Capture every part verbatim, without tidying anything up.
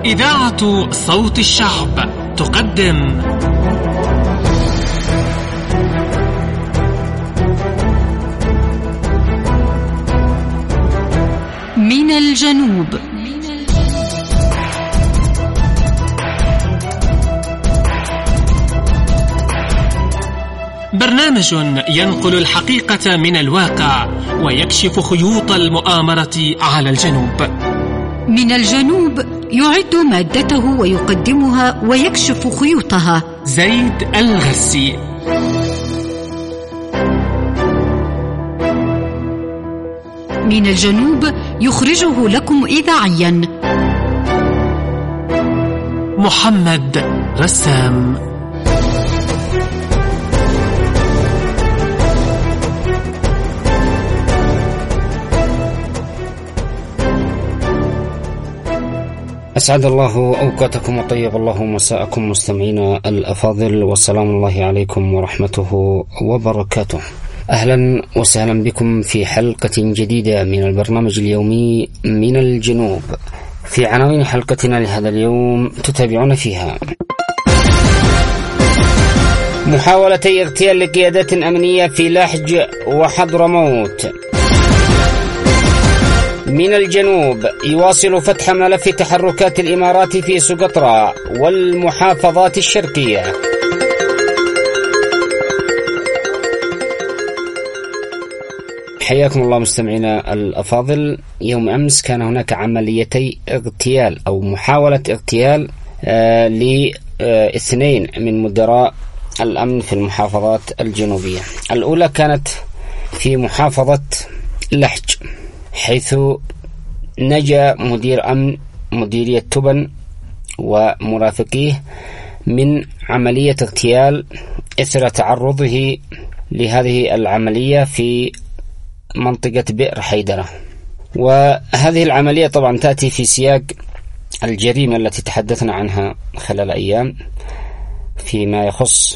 إذاعة صوت الشعب تقدم من الجنوب. برنامج ينقل الحقيقة من الواقع ويكشف خيوط المؤامرة على الجنوب. من الجنوب يعد مادته ويقدمها ويكشف خيوطها زيد الغسي. من الجنوب يخرجه لكم إذاعيا محمد رسام. أسعد الله أوقاتكم وطيب الله مساءكم مستمعينا الأفاضل، والسلام الله عليكم ورحمته وبركاته. أهلا وسهلا بكم في حلقة جديدة من البرنامج اليومي من الجنوب. في عناوين حلقتنا لهذا اليوم تتابعون فيها: محاولتي اغتيال لقيادات أمنية في لحج وحضرموت. من الجنوب يواصل فتح ملف تحركات الإمارات في سقطرى والمحافظات الشرقية. حياكم الله مستمعينا الأفاضل. يوم أمس كان هناك عمليتي اغتيال أو محاولة اغتيال آه لاثنين من مدراء الأمن في المحافظات الجنوبية. الأولى كانت في محافظة لحج، حيث نجا مدير أمن مديرية تبن ومرافقيه من عملية اغتيال إثر تعرضه لهذه العملية في منطقة بئر حيدرة. وهذه العملية طبعا تأتي في سياق الجريمة التي تحدثنا عنها خلال أيام فيما يخص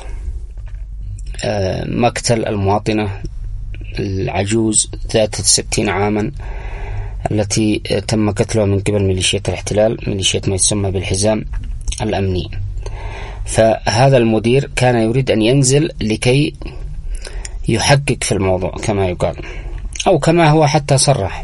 مقتل المواطنة العجوز ذات الستين عاما التي تم قتلها من قبل ميليشيات الاحتلال، ميليشيات ما يسمى بالحزام الأمني. فهذا المدير كان يريد أن ينزل لكي يحقق في الموضوع كما يقال، أو كما هو حتى صرح.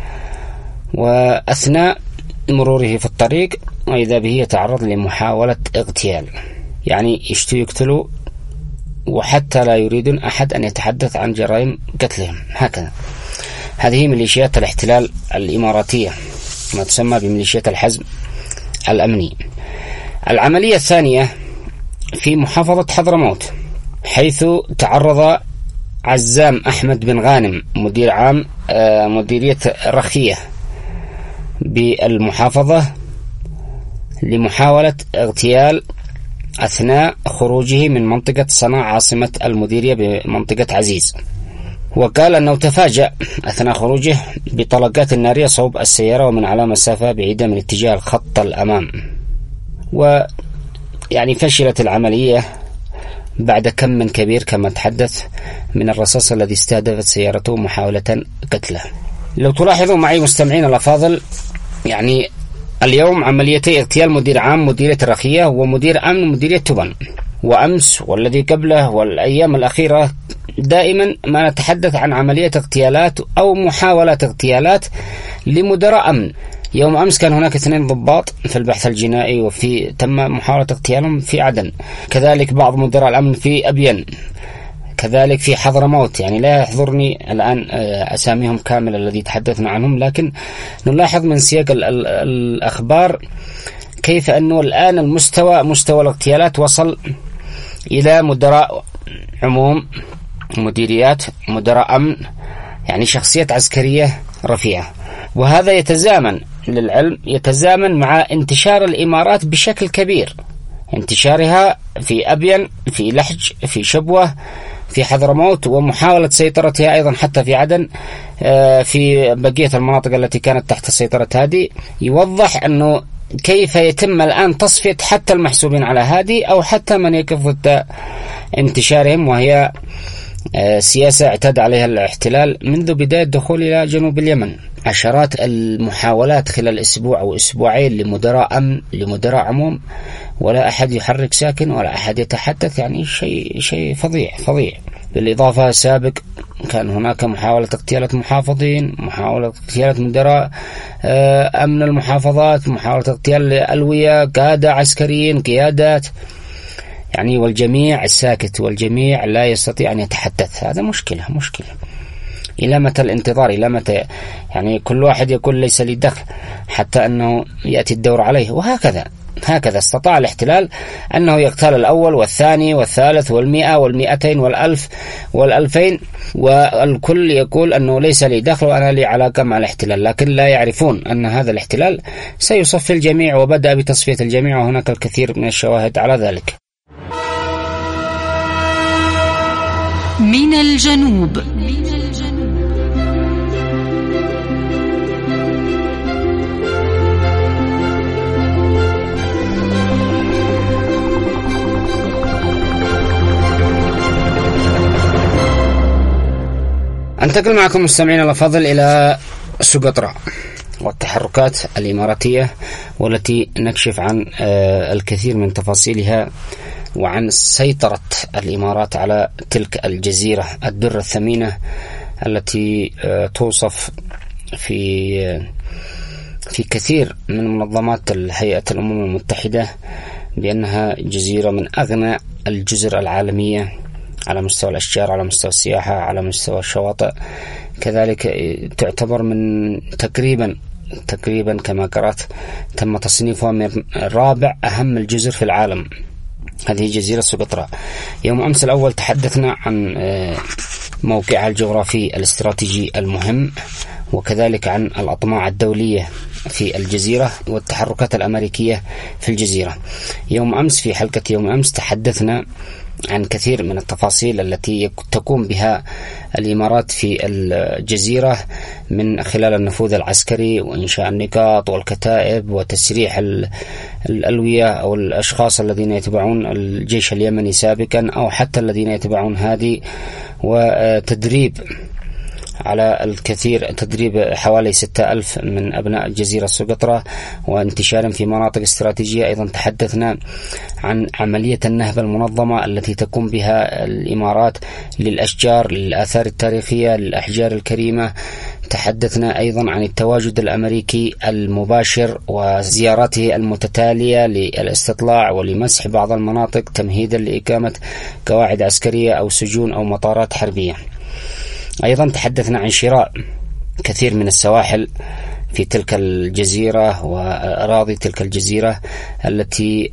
وأثناء مروره في الطريق وإذا به يتعرض لمحاولة اغتيال، يعني يشتوا يقتلوا وحتى لا يريدون أحد أن يتحدث عن جرائم قتلهم. هكذا هذه ميليشيات الاحتلال الإماراتية، ما تسمى بميليشيات الحزم الأمني. العملية الثانية في محافظة حضرموت، حيث تعرض عزام أحمد بن غانم مدير عام مديرية رخية بالمحافظة لمحاولة اغتيال أثناء خروجه من منطقة صنعاء عاصمة المديرية بمنطقة عزيز. وقال أنه تفاجأ أثناء خروجه بطلقات نارية صوب السيارة ومن على مسافة بعيدة من اتجاه الخط الأمام. ويعني فشلت العملية بعد كم كبير كما تحدث من الرصاص الذي استهدفت سيارته محاولة قتله. لو تلاحظوا معي مستمعين الأفاضل، يعني اليوم عمليتي اغتيال مدير عام مديرية الرخية ومدير أمن مديرية تبن، وأمس والذي قبله والأيام الأخيرة دائما ما نتحدث عن عملية اغتيالات أو محاولة اغتيالات لمدراء أمن. يوم أمس كان هناك اثنين ضباط في البحث الجنائي وفي تم محاولة اغتيالهم في عدن، كذلك بعض مدراء الأمن في أبين، كذلك في حضرموت. يعني لا يحضرني الآن أساميهم كاملة الذي تحدثنا عنهم، لكن نلاحظ من سياق ال ال الأخبار كيف أنه الآن المستوى مستوى الاغتيالات وصل إلى مدراء عموم، مديريات، مدراء أمن، يعني شخصيات عسكرية رفيعة. وهذا يتزامن للعلم يتزامن مع انتشار الإمارات بشكل كبير، انتشارها في أبين، في لحج، في شبوة، في حضرموت، ومحاولة سيطرتها أيضا حتى في عدن، في بقية المناطق التي كانت تحت سيطرة هذه. يوضح أنه كيف يتم الآن تصفية حتى المحسوبين على هذه أو حتى من يقف ضد انتشارهم، وهي سياسة اعتاد عليها الاحتلال منذ بداية دخول إلى جنوب اليمن. عشرات المحاولات خلال أسبوع أو أسبوعين لمدراء أمن لمدراء عموم، ولا أحد يحرك ساكن ولا أحد يتحدث. يعني شيء شيء فظيع فظيع. بالإضافة سابق كان هناك محاولة اغتيال محافظين، محاولة اغتيال مدراء أمن المحافظات، محاولة اغتيال ألوية، قادة عسكريين، قيادات، يعني والجميع الساكت والجميع لا يستطيع أن يتحدث. هذا مشكلة مشكلة. إلى متى الانتظار؟ إلى متى؟ يعني كل واحد يقول ليس لي دخل حتى أنه يأتي الدور عليه. وهكذا هكذا استطاع الاحتلال أنه يقتل الأول والثاني والثالث والمئة والمئتين والألف والألفين، والكل يقول أنه ليس لي دخل وأنا لي علاقة مع الاحتلال، لكن لا يعرفون أن هذا الاحتلال سيصفي الجميع، وبدأ بتصفية الجميع، وهناك الكثير من الشواهد على ذلك. من الجنوب. أنتقل معكم مستمعين الأفاضل إلى سقطرى والتحركات الإماراتية، والتي نكشف عن الكثير من تفاصيلها وعن سيطرة الإمارات على تلك الجزيرة الدرة الثمينة التي توصف في في كثير من منظمات الهيئة الأمم المتحدة بأنها جزيرة من أغنى الجزر العالمية على مستوى الأشجار، على مستوى السياحة، على مستوى الشواطئ. كذلك تعتبر من تقريبا تقريبا كما قرأت تم تصنيفها من رابع أهم الجزر في العالم. هذه جزيرة سقطرى. يوم أمس الأول تحدثنا عن موقعها الجغرافي الاستراتيجي المهم، وكذلك عن الأطماع الدولية في الجزيرة والتحركات الأمريكية في الجزيرة. يوم أمس في حلقة يوم أمس تحدثنا عن كثير من التفاصيل التي تقوم بها الإمارات في الجزيرة من خلال النفوذ العسكري وإنشاء النقاط والكتائب وتسريح الألوية أو الأشخاص الذين يتبعون الجيش اليمني سابقا أو حتى الذين يتبعون هادي، وتدريب على الكثير، تدريب حوالي ستة ألف من أبناء الجزيرة سقطرى وانتشارهم في مناطق استراتيجية. أيضا تحدثنا عن عملية النهب المنظمة التي تقوم بها الإمارات للأشجار، للآثار التاريخية، للأحجار الكريمة. تحدثنا أيضا عن التواجد الأمريكي المباشر وزياراته المتتالية للاستطلاع ولمسح بعض المناطق تمهيدا لإقامة قواعد عسكرية أو سجون أو مطارات حربية. أيضا تحدثنا عن شراء كثير من السواحل في تلك الجزيرة وأراضي تلك الجزيرة التي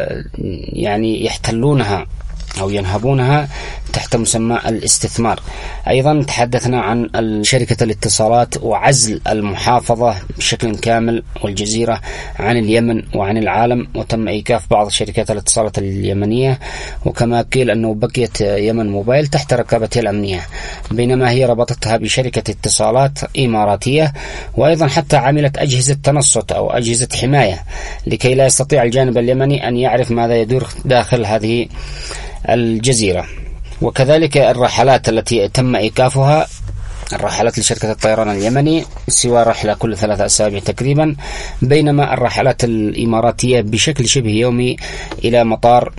يعني يحتلونها أو ينهبونها تحت مسمى الاستثمار. أيضا تحدثنا عن شركة الاتصالات وعزل المحافظة بشكل كامل والجزيرة عن اليمن وعن العالم، وتم إيقاف بعض شركات الاتصالات اليمنية، وكما قيل أنه بقيت يمن موبايل تحت رقابتها الأمنية، بينما هي ربطتها بشركة اتصالات إماراتية. وأيضا حتى عملت أجهزة تنصت أو أجهزة حماية لكي لا يستطيع الجانب اليمني أن يعرف ماذا يدور داخل هذه الجزيرة. وكذلك الرحلات التي تم إيقافها، الرحلات لشركة الطيران اليمني سوى رحلة كل ثلاثة أسابيع تقريبا، بينما الرحلات الإماراتية بشكل شبه يومي إلى مطار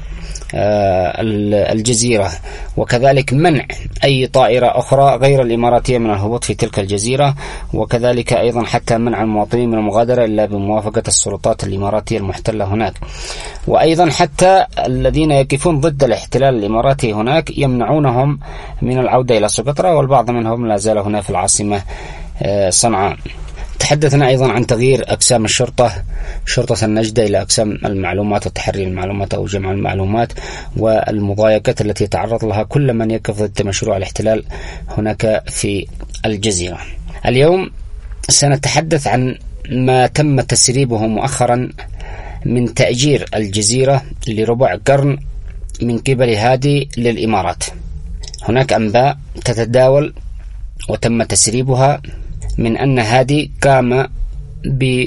الجزيرة. وكذلك منع أي طائرة أخرى غير الإماراتية من الهبوط في تلك الجزيرة، وكذلك أيضا حتى منع المواطنين من المغادرة إلا بموافقة السلطات الإماراتية المحتلة هناك. وأيضا حتى الذين يقفون ضد الاحتلال الإماراتي هناك يمنعونهم من العودة إلى سقطرى، والبعض منهم لا زال هنا في العاصمة صنعاء. تحدثنا أيضا عن تغيير أقسام الشرطة، شرطة النجدة إلى أقسام المعلومات وتحرير المعلومات أو جمع المعلومات، والمضايقات التي يتعرض لها كل من يقف ضد مشروع الاحتلال هناك في الجزيرة. اليوم سنتحدث عن ما تم تسريبه مؤخرا من تأجير الجزيرة لربع قرن من قبل هادي للإمارات. هناك أنباء تتداول وتم تسريبها من أن هادي قام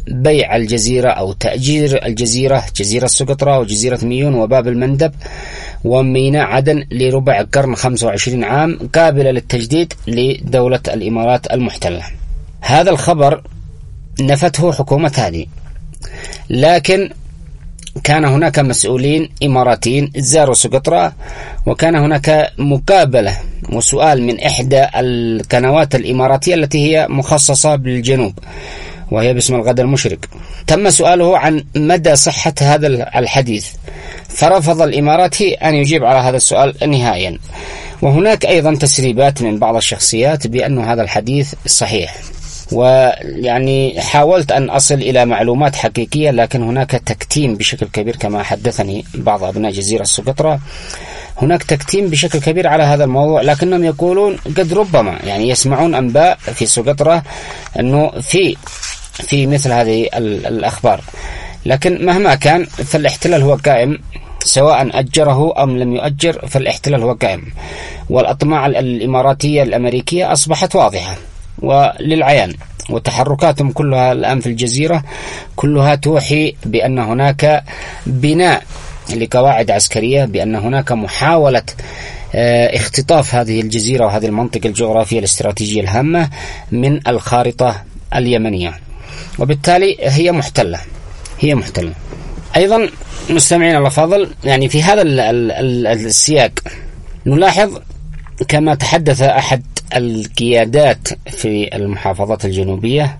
بيع الجزيرة أو تأجير الجزيرة، جزيرة سقطرى وجزيرة ميون وباب المندب وميناء عدن لربع قرن خمسة وعشرين عام قابلة للتجديد لدولة الإمارات المحتلة. هذا الخبر نفته حكومة هادي، لكن كان هناك مسؤولين إماراتيين زاروا سقطرى، وكان هناك مقابلة وسؤال من إحدى القنوات الإماراتية التي هي مخصصة بالجنوب وهي باسم الغد المشرق. تم سؤاله عن مدى صحة هذا الحديث، فرفض الإماراتي أن يجيب على هذا السؤال نهائيا. وهناك أيضا تسريبات من بعض الشخصيات بأن هذا الحديث صحيح، ويعني حاولت أن أصل إلى معلومات حقيقية، لكن هناك تكتيم بشكل كبير كما حدثني بعض أبناء جزيرة سقطرى، هناك تكتيم بشكل كبير على هذا الموضوع، لكنهم يقولون قد ربما يعني يسمعون أنباء في سقطرى أنه في في مثل هذه الأخبار. لكن مهما كان فالاحتلال هو قائم، سواء أجره أم لم يؤجر فالاحتلال هو قائم، والأطماع الإماراتية الأمريكية أصبحت واضحة وللعيان، وتحركاتهم كلها الآن في الجزيرة كلها توحي بأن هناك بناء لقواعد عسكرية، بأن هناك محاولة اختطاف هذه الجزيرة وهذه المنطقة الجغرافية الاستراتيجية الهامة من الخارطة اليمنية، وبالتالي هي محتلة هي محتلة. أيضا مستمعين الأفاضل، يعني في هذا السياق نلاحظ كما تحدث أحد القيادات في المحافظات الجنوبية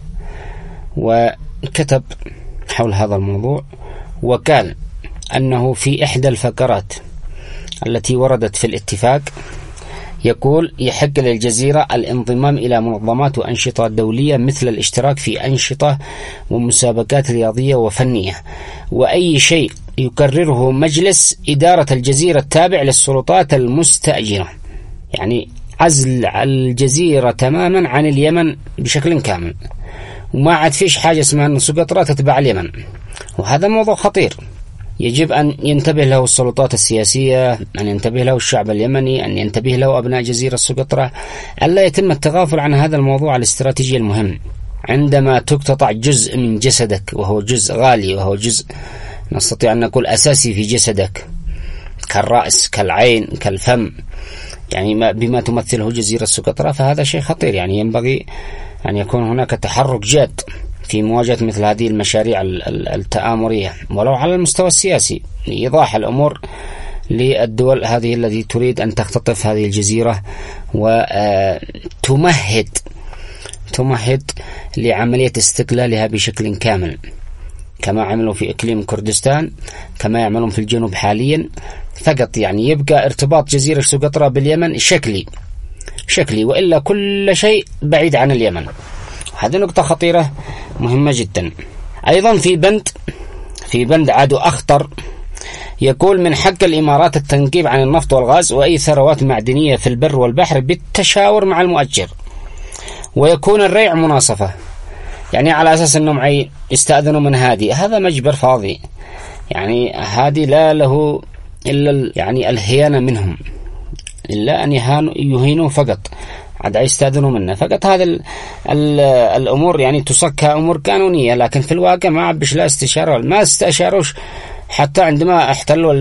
وكتب حول هذا الموضوع، وقال أنه في إحدى الفقرات التي وردت في الاتفاق يقول: يحق للجزيرة الانضمام إلى منظمات وأنشطة دولية مثل الاشتراك في أنشطة ومسابقات رياضية وفنية، وأي شيء يقرره مجلس إدارة الجزيرة التابع للسلطات المستأجرة. يعني عزل الجزيرة تماما عن اليمن بشكل كامل، وما عاد فيش حاجة اسمها أن سقطرى تتبع اليمن، وهذا موضوع خطير يجب أن ينتبه له السلطات السياسية، أن ينتبه له الشعب اليمني، أن ينتبه له أبناء جزيرة سقطرى، ألا يتم التغافل عن هذا الموضوع الاستراتيجي المهم. عندما تقتطع جزء من جسدك وهو جزء غالي وهو جزء نستطيع أن نقول أساسي في جسدك كالرأس كالعين كالفم، يعني بما تمثله جزيرة سقطرى، فهذا شيء خطير. يعني ينبغي أن يكون هناك تحرك جاد في مواجهة مثل هذه المشاريع التآمرية ولو على المستوى السياسي، لإيضاح الأمور للدول هذه التي تريد أن تختطف هذه الجزيرة وتمهد تمهد لعملية استقلالها بشكل كامل، كما عملوا في إقليم كردستان، كما يعملون في الجنوب حاليا. فقط يعني يبقى ارتباط جزيرة سقطرى باليمن شكلي شكلي وإلا كل شيء بعيد عن اليمن. هذه نقطة خطيرة مهمة جدا. أيضا في بند في بند عدو أخطر يقول: من حق الإمارات التنقيب عن النفط والغاز وأي ثروات معدنية في البر والبحر بالتشاور مع المؤجر، ويكون الريع مناصفة. يعني على أساس أنهم يستأذنوا من هادي، هذا مجبر فاضي. يعني هادي لا له إلا يعني الهيانة منهم، إلا أن يهينوا فقط، عاد يستأذنوا منه فقط. هذا ال ال الأمور يعني تصكها أمور قانونية، لكن في الواقع ما عبش لا استشارة، ما استشاروش حتى عندما احتلوا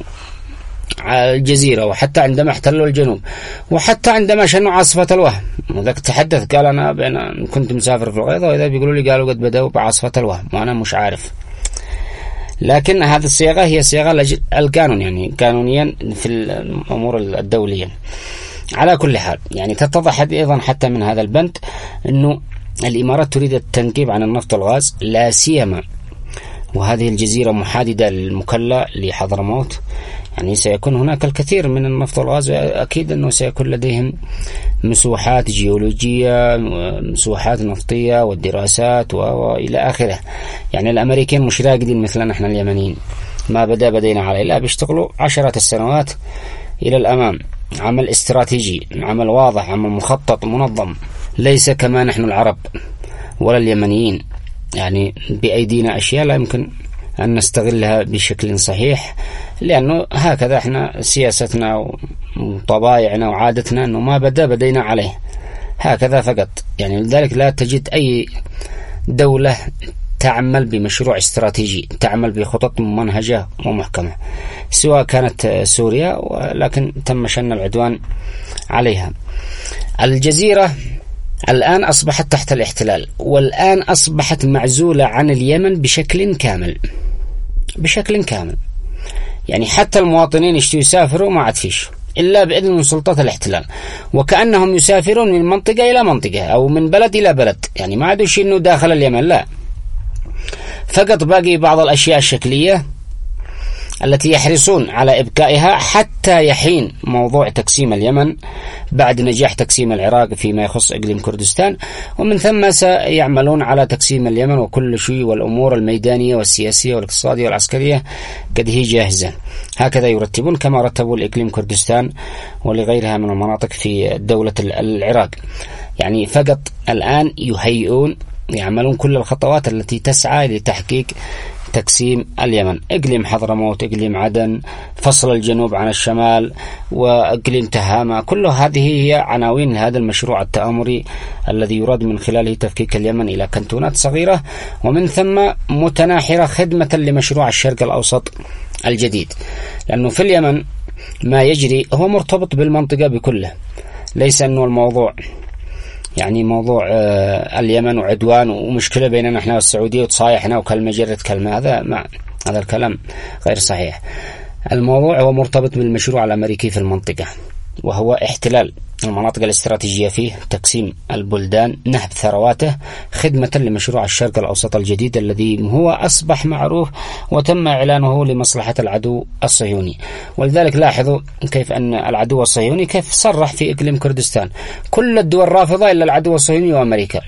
الجزيرة، وحتى عندما احتلوا الجنوب، وحتى عندما شنوا عاصفة الوهم. وذاك تحدث قال: أنا بأنا كنت مسافر في الغيضة، وإذا بيقولوا لي قالوا قد بدأوا بعاصفة الوهم وأنا مش عارف. لكن هذه الصيغة هي صيغة القانون، يعني قانونيا في الأمور الدولية. على كل حال يعني تتضح أيضا حتى من هذا البند أنه الإمارات تريد التنقيب عن النفط والغاز، لا سيما وهذه الجزيرة محاددة للمكلا لحضرموت، يعني سيكون هناك الكثير من النفط والغاز، أكيد أنه سيكون لديهم مسوحات جيولوجية، مسوحات نفطية والدراسات وإلى آخره. يعني الأمريكان مش راقدين مثلنا احنا اليمنيين، ما بدأ بدينا عليه، لا بيشتغلوا عشرات السنوات إلى الأمام، عمل استراتيجي، عمل واضح، عمل مخطط منظم، ليس كما نحن العرب ولا اليمنيين يعني بأيدينا أشياء لا يمكن أن نستغلها بشكل صحيح، لأنه هكذا احنا سياستنا وطبائعنا وعادتنا أنه ما بدأ بدينا عليه هكذا فقط. يعني لذلك لا تجد أي دولة تعمل بمشروع استراتيجي، تعمل بخطط ممنهجة ومحكمة، سواء كانت سوريا ولكن تم شن العدوان عليها. الجزيرة الآن أصبحت تحت الاحتلال، والآن أصبحت معزولة عن اليمن بشكل كامل بشكل كامل يعني حتى المواطنين يشتوا يسافروا ما عاد فيش إلا بإذن من سلطات الاحتلال، وكأنهم يسافرون من منطقة إلى منطقة أو من بلد إلى بلد، يعني ما عادوش إنه داخل اليمن، لا، فقط باقي بعض الأشياء الشكلية التي يحرصون على إبقائها حتى يحين موضوع تقسيم اليمن بعد نجاح تقسيم العراق فيما يخص إقليم كردستان، ومن ثم سيعملون على تقسيم اليمن وكل شيء، والأمور الميدانية والسياسية والاقتصادية والعسكرية قد هي جاهزة. هكذا يرتبون كما رتبوا لإقليم كردستان ولغيرها من المناطق في دولة العراق. يعني فقط الآن يهيئون يعملون كل الخطوات التي تسعى لتحقيق تقسيم اليمن، إقليم حضرموت، إقليم عدن، فصل الجنوب عن الشمال، وإقليم تهامة، كل هذه هي عناوين هذا المشروع التآمري الذي يراد من خلاله تفكيك اليمن إلى كنتونات صغيرة ومن ثم متناحرة خدمة لمشروع الشرق الأوسط الجديد. لأنه في اليمن ما يجري هو مرتبط بالمنطقة بكله، ليس أنه الموضوع يعني موضوع آه اليمن وعدوان ومشكلة بيننا احنا والسعودية وتصايحنا وكلمة جرت كلمة، هذا ما هذا الكلام غير صحيح. الموضوع هو مرتبط بالمشروع الأمريكي في المنطقة، وهو احتلال المناطق الاستراتيجية فيه، تقسيم البلدان، نهب ثرواته، خدمة لمشروع الشرق الأوسط الجديد الذي هو أصبح معروف وتم إعلانه لمصلحة العدو الصهيوني. ولذلك لاحظوا كيف أن العدو الصهيوني كيف صرح في إقليم كردستان، كل الدول رافضة إلا العدو الصهيوني وأمريكا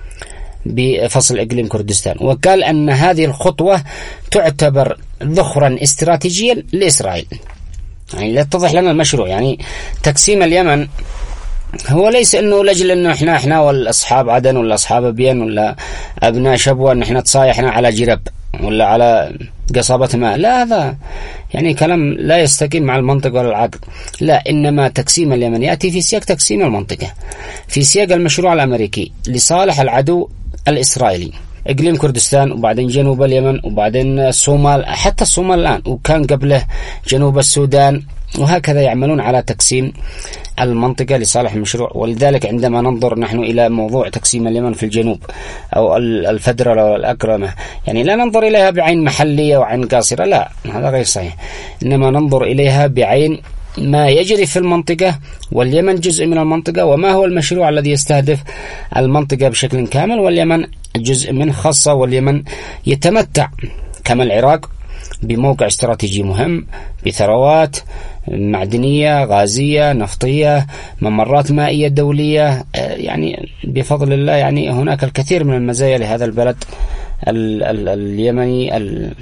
بفصل إقليم كردستان، وقال أن هذه الخطوة تعتبر ذخرا استراتيجيا لإسرائيل. يعني لا تتضح لنا المشروع، يعني تقسيم اليمن هو ليس انه لاجل انه احنا احنا والاصحاب عدن ولا اصحاب ابين ولا ابناء شبوه ان احنا تصايحنا على جرب ولا على قصابة ماء، لا، هذا يعني كلام لا يستقيم مع المنطق ولا العقل. لا، انما تقسيم اليمن ياتي في سياق تقسيم المنطقة، في سياق المشروع الامريكي لصالح العدو الاسرائيلي. إقليم كردستان وبعدين جنوب اليمن وبعدين الصومال، حتى الصومال الآن، وكان قبله جنوب السودان، وهكذا يعملون على تقسيم المنطقة لصالح المشروع. ولذلك عندما ننظر نحن إلى موضوع تقسيم اليمن في الجنوب أو الفدرال أو الأكرمة، يعني لا ننظر إليها بعين محلية وعين قاصرة، لا، هذا غير صحيح، إنما ننظر إليها بعين ما يجري في المنطقة، واليمن جزء من المنطقة، وما هو المشروع الذي يستهدف المنطقة بشكل كامل، واليمن جزء من خاصة، واليمن يتمتع كما العراق بموقع استراتيجي مهم بثروات معدنية، غازية، نفطية، ممرات مائية دولية، يعني بفضل الله يعني هناك الكثير من المزايا لهذا البلد ال ال اليمني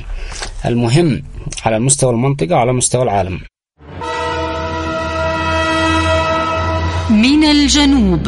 المهم على مستوى المنطقة وعلى مستوى العالم. من الجنوب.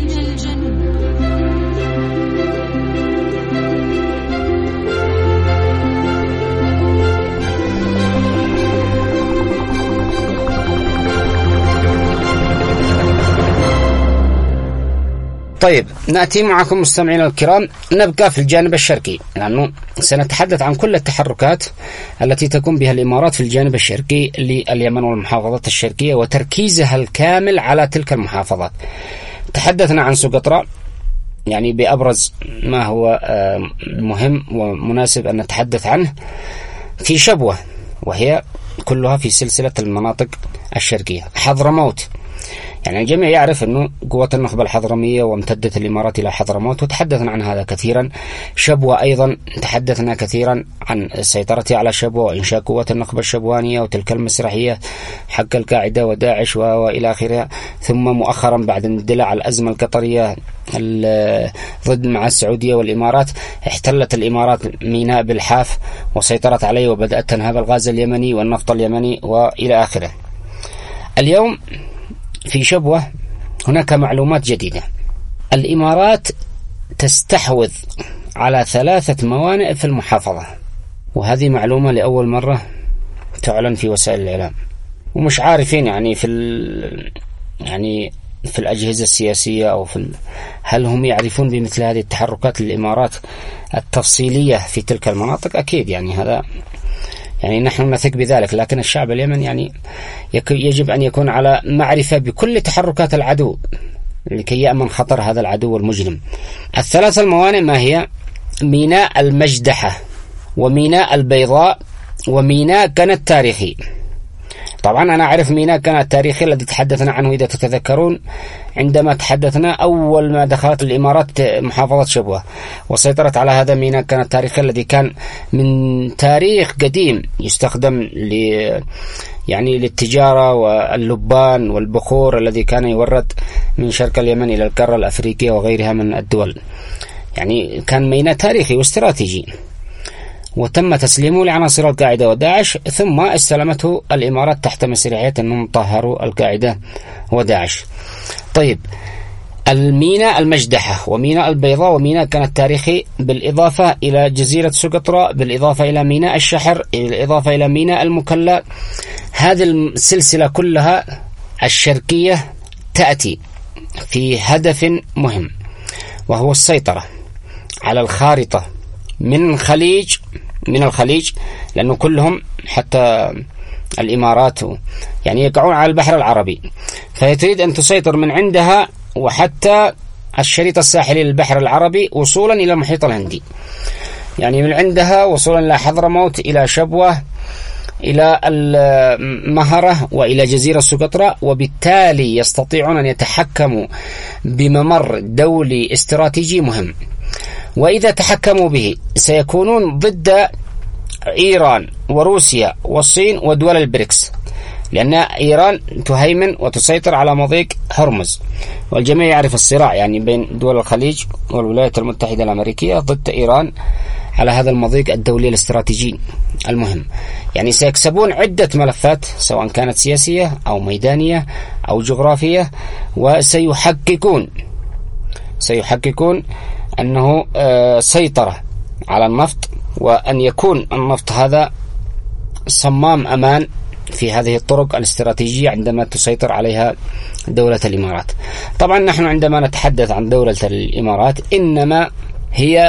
طيب، نأتي معكم مستمعينا الكرام، نبقى في الجانب الشرقي، لأنه سنتحدث عن كل التحركات التي تقوم بها الإمارات في الجانب الشرقي لليمن والمحافظات الشرقية وتركيزها الكامل على تلك المحافظات. تحدثنا عن سقطرى، يعني بأبرز ما هو مهم ومناسب أن نتحدث عنه، في شبوة، وهي كلها في سلسلة المناطق الشرقية. حضرموت، يعني الجميع يعرف أنه قوة النخبة الحضرمية وامتدت الإمارات إلى حضرموت، وتحدثنا عن هذا كثيرا. شبوة أيضا تحدثنا كثيرا عن سيطرتها على شبوة وإنشاء قوة النخبة الشبوانية وتلك المسرحية حق القاعدة وداعش وإلى آخره. ثم مؤخرا بعد اندلاع الأزمة القطرية ضد مع السعودية والإمارات، احتلت الإمارات ميناء بالحاف وسيطرت عليه وبدأت تنهب الغاز اليمني والنفط اليمني وإلى آخره. اليوم في شبوة هناك معلومات جديدة. الإمارات تستحوذ على ثلاثة موانئ في المحافظة، وهذه معلومة لأول مرة تعلن في وسائل الإعلام، ومش عارفين يعني في ال... يعني في الأجهزة السياسية أو في هل هم يعرفون بمثل هذه التحركات للإمارات التفصيلية في تلك المناطق؟ أكيد يعني هذا يعني نحن نثق بذلك، لكن الشعب اليمني يعني يجب أن يكون على معرفة بكل تحركات العدو لكي يأمن خطر هذا العدو المجرم. الثلاث الموانئ ما هي؟ ميناء المجدحة، وميناء البيضاء، وميناء كان التاريخي. طبعا أنا أعرف ميناء كان التاريخي الذي تحدثنا عنه إذا تتذكرون عندما تحدثنا أول ما دخلت الإمارات محافظة شبوة وسيطرت على هذا ميناء كان التاريخي الذي كان من تاريخ قديم يستخدم ل يعني للتجارة واللبان والبخور الذي كان يورد من شرق اليمن إلى القارة الأفريقية وغيرها من الدول. يعني كان ميناء تاريخي واستراتيجي، وتم تسليمه لعناصر القاعدة وداعش، ثم استلمته الإمارات تحت مسرحية أنهم طهروا القاعدة وداعش. طيب، الميناء المجدحة وميناء البيضاء وميناء كان التاريخي، بالإضافة إلى جزيرة سقطرى، بالإضافة إلى ميناء الشحر، بالإضافة إلى ميناء المكلا، هذه السلسلة كلها الشرقية تأتي في هدف مهم، وهو السيطرة على الخارطة من الخليج من الخليج لأنه كلهم حتى الإمارات يعني يقعون على البحر العربي، فهي تريد أن تسيطر من عندها وحتى الشريط الساحلي للبحر العربي وصولا إلى المحيط الهندي، يعني من عندها وصولا إلى حضرموت، إلى شبوة، إلى المهرة، وإلى جزيرة سقطرى، وبالتالي يستطيعون أن يتحكموا بممر دولي استراتيجي مهم. وإذا تحكموا به سيكونون ضد إيران وروسيا والصين ودول البريكس، لأن إيران تهيمن وتسيطر على مضيق هرمز، والجميع يعرف الصراع يعني بين دول الخليج والولايات المتحدة الأمريكية ضد إيران على هذا المضيق الدولي الاستراتيجي المهم. يعني سيكسبون عدة ملفات سواء كانت سياسية أو ميدانية أو جغرافية، وسيحققون سيحققون أنه سيطرة على النفط، وأن يكون النفط هذا صمام أمان في هذه الطرق الاستراتيجية عندما تسيطر عليها دولة الإمارات. طبعا نحن عندما نتحدث عن دولة الإمارات إنما هي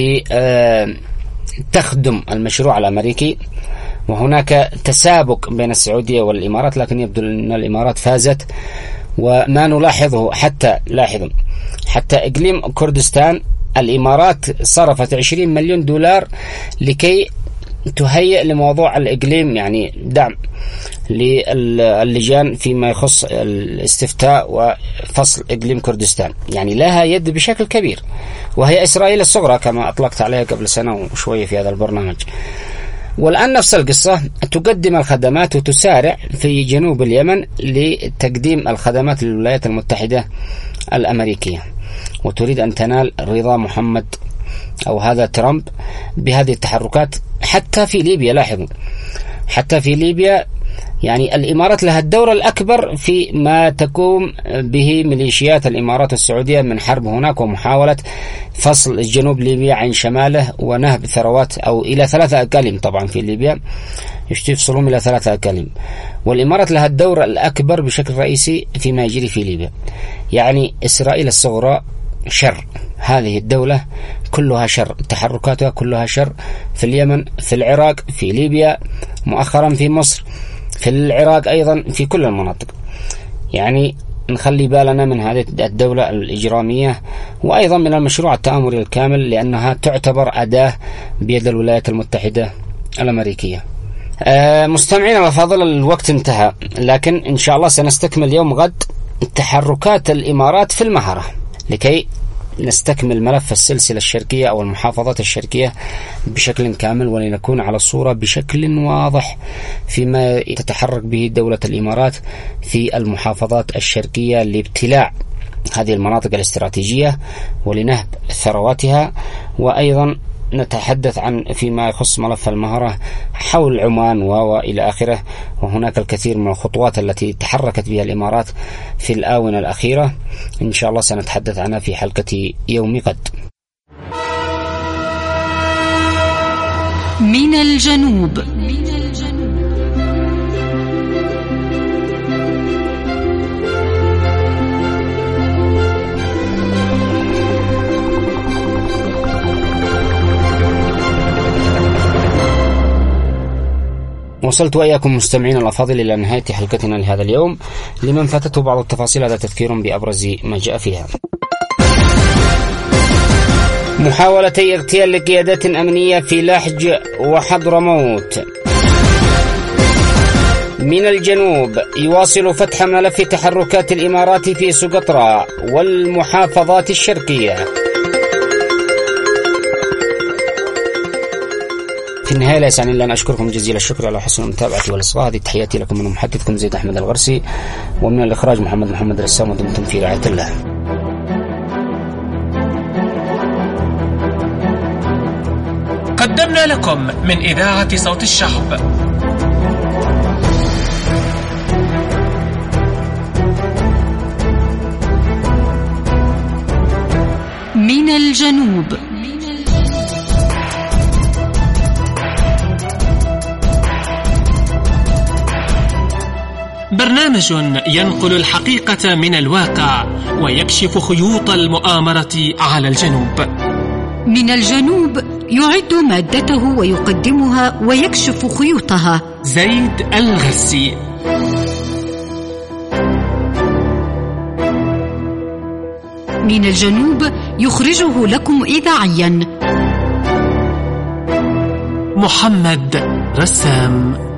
لتخدم المشروع الأمريكي، وهناك تسابق بين السعودية والإمارات، لكن يبدو أن الإمارات فازت. وما نلاحظه حتى لاحظوا حتى إقليم كردستان الإمارات صرفت عشرين مليون دولار لكي تهيئ لموضوع الإقليم، يعني دعم للجان فيما يخص الاستفتاء وفصل إقليم كردستان، يعني لها يد بشكل كبير، وهي إسرائيل الصغرى كما أطلقت عليها قبل سنة وشوية في هذا البرنامج. والآن نفس القصة، تقدم الخدمات وتسارع في جنوب اليمن لتقديم الخدمات للولايات المتحدة الأمريكية، وتريد أن تنال رضا محمد أو هذا ترامب بهذه التحركات. حتى في ليبيا لاحظوا، حتى في ليبيا يعني الإمارات لها الدور الأكبر في ما تقوم به ميليشيات الإمارات السعودية من حرب هناك ومحاولة فصل جنوب ليبيا عن شماله ونهب ثروات أو إلى ثلاثة أقاليم. طبعا في ليبيا يفصلون إلى ثلاثة أقاليم، والإمارات لها الدور الأكبر بشكل رئيسي فيما يجري في ليبيا. يعني إسرائيل الصغرى شر، هذه الدولة كلها شر، تحركاتها كلها شر، في اليمن، في العراق، في ليبيا، مؤخرا في مصر، في العراق أيضا، في كل المناطق. يعني نخلي بالنا من هذه الدولة الإجرامية، وأيضا من المشروع التآمري الكامل، لأنها تعتبر أداة بيد الولايات المتحدة الأمريكية. آه مستمعين الأفاضل، الوقت انتهى، لكن إن شاء الله سنستكمل يوم غد تحركات الإمارات في المهرة لكي نستكمل ملف السلسلة الشرقية أو المحافظات الشرقية بشكل كامل، ولنكون على الصورة بشكل واضح فيما تتحرك به دولة الإمارات في المحافظات الشرقية لابتلاع هذه المناطق الاستراتيجية ولنهب ثرواتها. وأيضا نتحدث عن فيما يخص ملف المهرة حول عمان وإلى آخره. وهناك الكثير من الخطوات التي تحركت بها الإمارات في الآونة الأخيرة، إن شاء الله سنتحدث عنها في حلقة يوم غد. من الجنوب. وصلت وإياكم مستمعين الأفاضل إلى نهاية حلقتنا لهذا اليوم. لمن فاتته بعض التفاصيل هذا تذكير بأبرز ما جاء فيها. محاولتي اغتيال لقيادات أمنية في لحج وحضرموت. من الجنوب يواصل فتح ملف تحركات الإمارات في سقطرى والمحافظات الشرقية. في النهاية لا يسعني إلا أن أشكركم جزيل الشكر على حسن المتابعة والإصغاء. هذه تحياتي لكم من محدثكم زيد أحمد الغرسي، ومن الإخراج محمد محمد رسام، ودمتم في رعاية الله. قدمنا لكم من إذاعة صوت الشعب من الجنوب. برنامج ينقل الحقيقة من الواقع ويكشف خيوط المؤامرة على الجنوب. من الجنوب يعد مادته ويقدمها ويكشف خيوطها زيد الغرسي. من الجنوب يخرجه لكم إذاعيا محمد رسام.